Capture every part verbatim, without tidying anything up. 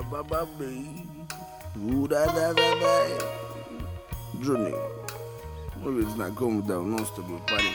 Джонни, мы ведь знакомы давно с тобой, парень.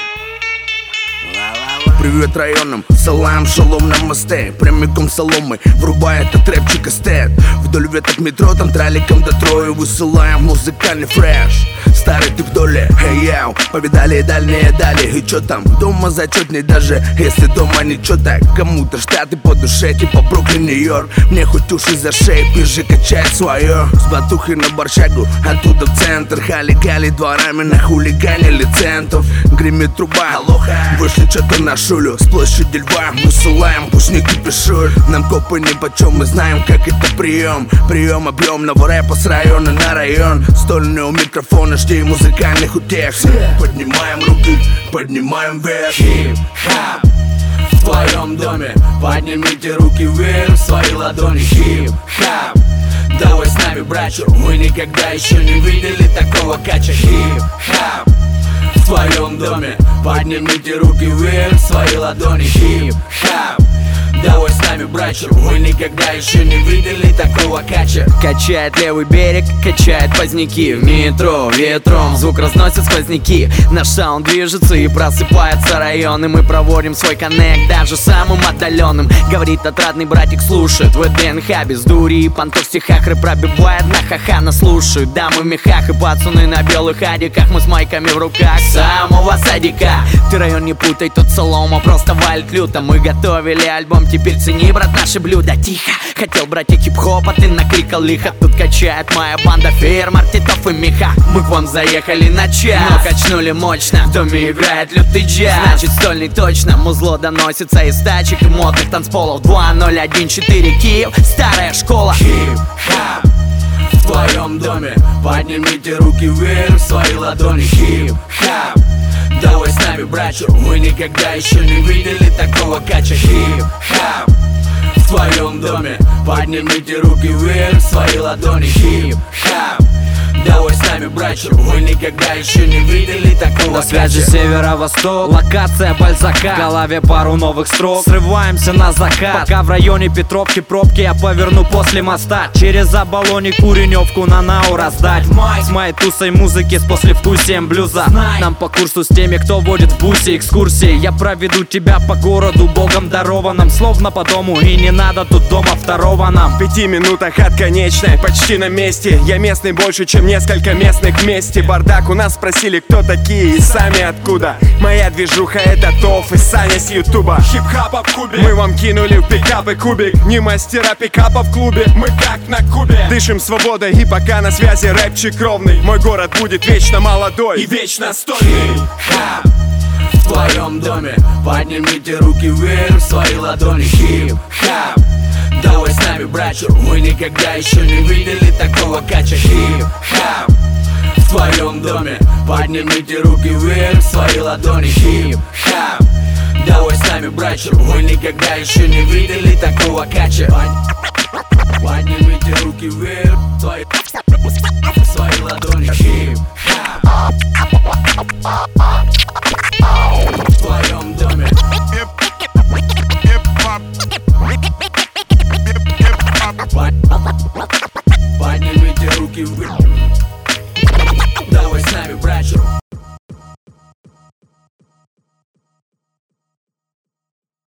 Привет районам, салам, шалом на мосте. Прямиком соломы, врубай этот рэпчик эстет. Вдоль веток метро, там траликом до Трои высылаем музыкальный фреш. Старый ты в доле, эй, яу, повидали дальние дали. И чё там, дома зачетней даже, если дома ничего так. Кому-то штаты по душе, типа Бруклин, Нью-Йорк. Мне хоть уши за шею, пижи качает свое. С батухой на борщагу, оттуда в центр. Хали-гали дворами на хулиганили центов. Гремит труба, вышли что-то на шулю. С площади льва высылаем, пусть не кипишуют. Нам копы нипочем, мы знаем, как это прием. Прием объемного рэпа с района на район. Стольные у микрофона, жди музыкальных утех. Поднимаем руки, поднимаем вверх. Хип-хап в твоем доме, поднимите руки вверх, свои ладони. Хип-хап, давай с нами, братчу, мы никогда еще не видели такого кача. Хип-хап в твоем доме, поднимите руки вверх, свои ладони. Хип-хап, давай с нами, братчу, мы никогда еще не видели такого кача. Качает левый берег, качает поздняки. В метро ветром звук разносит сквозняки. Наш саунд движется и просыпается район. И мы проводим свой коннект даже самым отдаленным. Говорит отрадный братик, слушает в ДНХ без дури и понтов в стихах. Рэп пробивает на ха-ха, нас слушают дамы в мехах и пацаны на белых адиках. Мы с майками в руках самого садика. Ты район не путай, тут солома просто валит люто. Мы готовили альбом, теперь цени, брат, наши блюда. Тихо, хотел братья хип-хопа, ты накликал лихо. Тут качает моя банда фермер, Титов и Миха. Мы к вам заехали на час, но качнули мощно. В доме играет лютый джаз, значит стольный точно. Музло доносится из тачек и модных танцполов. Два ноль один четыре Киев, старая школа. Хип-хап в твоем доме, поднимите руки вверх, свои ладони. Хип-хап, давай с нами, братчу, мы никогда еще не видели такого кача. Хип-хап в твоем доме, поднимите руки вверх, свои ладони. Хип-хап, давай с нами, братчу, мы никогда еще не видели такого. На связи северо-восток, локация Бальзака. В голове пару новых строк, срываемся на закат. Пока в районе Петровки пробки, я поверну после моста. Через Оболони Куреневку на Нау раздать. С моей тусой музыки с послевкусием блюза. Нам по курсу с теми, кто водит в бусе экскурсии. Я проведу тебя по городу богом дарованным, словно по дому, и не надо тут дома второго нам. В пяти минутах от конечной, почти на месте. Я местный больше, чем несколько местных вместе. Бардак, у нас спросили, кто такие и сами откуда. Моя движуха это Тоф и Саня с Ютуба. Хип-хапа в Кубе, мы вам кинули в пикапы кубик. Не мастера пикапа в клубе, мы как на Кубе. Дышим свободой и пока на связи рэпчик ровный. Мой город будет вечно молодой и вечно стольный. Хип-хап в твоем доме, поднимите руки вверх, свои ладони. Хип-хап, давай с нами, братчу, мы никогда еще не видели такого кача. Хип-хап в твоем доме, поднимите руки вверх, свои ладони. Хип-хап, давай с нами, братчу, мы никогда еще не видели такого кача. Поднимите руки вверх, свои, свои ладони. Хип-хап.